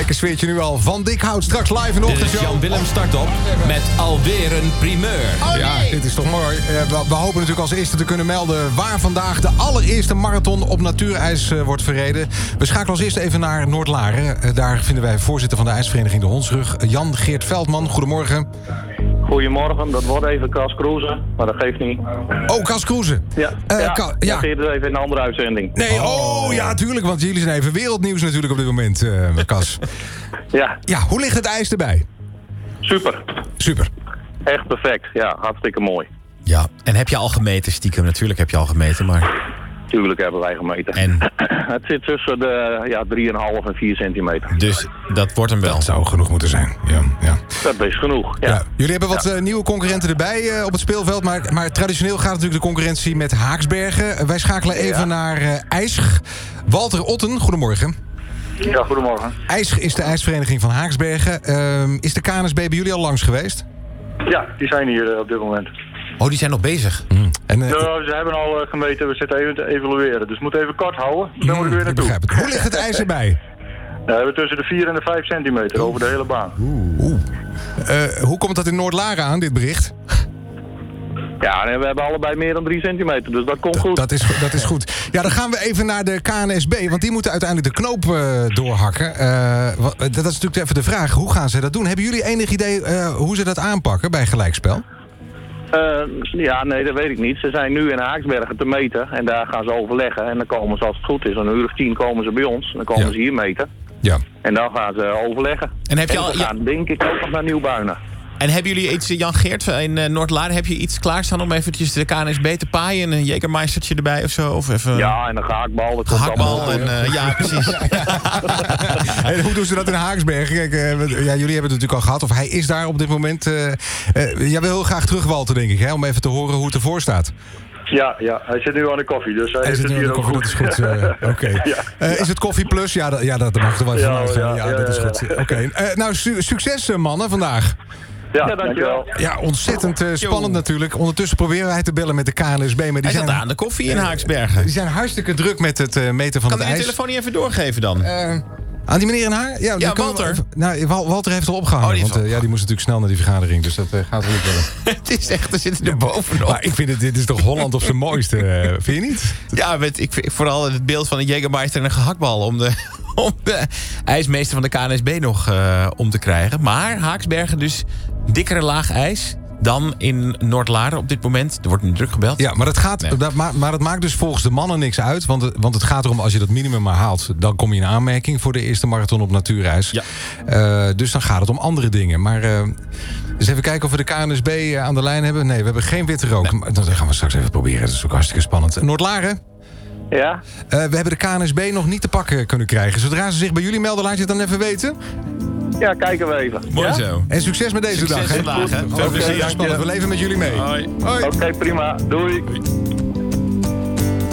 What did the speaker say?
Lekker sfeertje nu al. Van Dikhout straks live in de Dit is ochtendshow. Jan Willem start op met alweer een primeur. Ja, dit is toch mooi. We hopen natuurlijk als eerste te kunnen melden waar vandaag de allereerste marathon op natuurijs wordt verreden. We schakelen als eerste even naar Noordlaren. Daar vinden wij voorzitter van de ijsvereniging De Hondsrug, Jan Geert Veldman. Goedemorgen. Goedemorgen, dat wordt even Cas Cruisen, maar dat geeft niet. Oh, Cas Cruisen. Ja, ja. dat geeft het even in een andere uitzending. Nee, ja, tuurlijk, want jullie zijn even wereldnieuws natuurlijk op dit moment, Cas. Ja. Ja, hoe ligt het ijs erbij? Super. Super. Echt perfect, ja, hartstikke mooi. Ja, en heb je al gemeten stiekem? Natuurlijk heb je al gemeten, maar... Tuurlijk hebben wij gemeten. En? Het zit tussen de 3,5 en 4 centimeter. Dus dat wordt hem wel. Dat zou genoeg moeten zijn, ja. Dat is genoeg, ja. Ja, jullie hebben wat nieuwe concurrenten erbij op het speelveld. Maar traditioneel gaat natuurlijk de concurrentie met Haaksbergen. Wij schakelen even naar IJsg. Walter Otten, goedemorgen. Ja, goedemorgen. IJsg is de ijsvereniging van Haaksbergen. Is de KNSB bij jullie al langs geweest? Ja, die zijn hier op dit moment. Oh, die zijn nog bezig. En, Ze hebben al gemeten, we zitten even te evalueren. Dus we moeten even kort houden, dan moet ik weer ik naartoe. begrijp het. Hoe ligt het ijs erbij? We hebben tussen de 4 en de 5 centimeter over de hele baan. Hoe komt dat in Noordlaren aan, dit bericht? Ja, en we hebben allebei meer dan 3 centimeter, dus dat komt goed. Dat is goed. Ja, dan gaan we even naar de KNSB, want die moeten uiteindelijk de knoop doorhakken. Dat is natuurlijk even de vraag, hoe gaan ze dat doen? Hebben jullie enig idee hoe ze dat aanpakken bij gelijkspel? Nee, dat weet ik niet. Ze zijn nu in Haaksbergen te meten en daar gaan ze overleggen. En dan komen ze, als het goed is, om 10:00 komen ze bij ons. Dan komen ze hier meten. Ja. En dan gaan ze overleggen. En heb je al... we gaan denk ik ook nog naar Nieuwbuinen. En hebben jullie iets, Jan Geert, in Noordlaren, heb je iets klaarstaan om eventjes de KNSB te paaien? Een Jägermeistertje erbij of zo? Of even... Ja, en een gehaktbal. Dat gehaktbal en ja, precies. En hoe doen ze dat in Haaksbergen? Kijk, jullie hebben het natuurlijk al gehad, of hij is daar op dit moment. Jij wil heel graag terug, Walter, denk ik, hè, om even te horen hoe het ervoor staat. Ja, hij zit nu aan de koffie, dus hij zit nu aan de koffie, dat is goed. Oké. Is het koffie plus? Ja, dat mag er wel even uitgaan. Ja, dat is goed. Oké. Nou, succes, mannen, vandaag. Ja, dankjewel. Ja, ontzettend spannend natuurlijk. Ondertussen proberen wij te bellen met de KNSB. Maar die hij zat aan de koffie in Haaksbergen. Die zijn hartstikke druk met het meten van het ijs. Kan je telefoon niet even doorgeven dan? Aan die meneer in haar? Ja, Walter. Walter heeft al opgehangen. Die moest natuurlijk snel naar die vergadering. Dus dat gaat wel niet wel. Het is echt, er zitten er bovenop. Maar ik vind dit is toch Holland op zijn mooiste. Vind je niet? Ja, vooral het beeld van een Jägermeister en een gehaktbal om de ijsmeester van de KNSB nog om te krijgen. Maar Haaksbergen dus dikkere laag ijs dan in Noordlaren op dit moment. Er wordt nu druk gebeld. Ja, maar dat maakt dus volgens de mannen niks uit. Want het gaat erom, als je dat minimum maar haalt, dan kom je in aanmerking voor de eerste marathon op natuurijs. Ja. Dus dan gaat het om andere dingen. Maar dus even kijken of we de KNSB aan de lijn hebben. Nee, we hebben geen witte rook. Nee. Dat gaan we straks even proberen. Dat is ook hartstikke spannend. Noordlaren? Ja? We hebben de KNSB nog niet te pakken kunnen krijgen. Zodra ze zich bij jullie melden, laat je het dan even weten? Ja, kijken we even. Mooi zo. En succes met deze dag. Vandaag, hè? Veel plezier. We leven met jullie mee. Hoi. Oké, prima. Doei.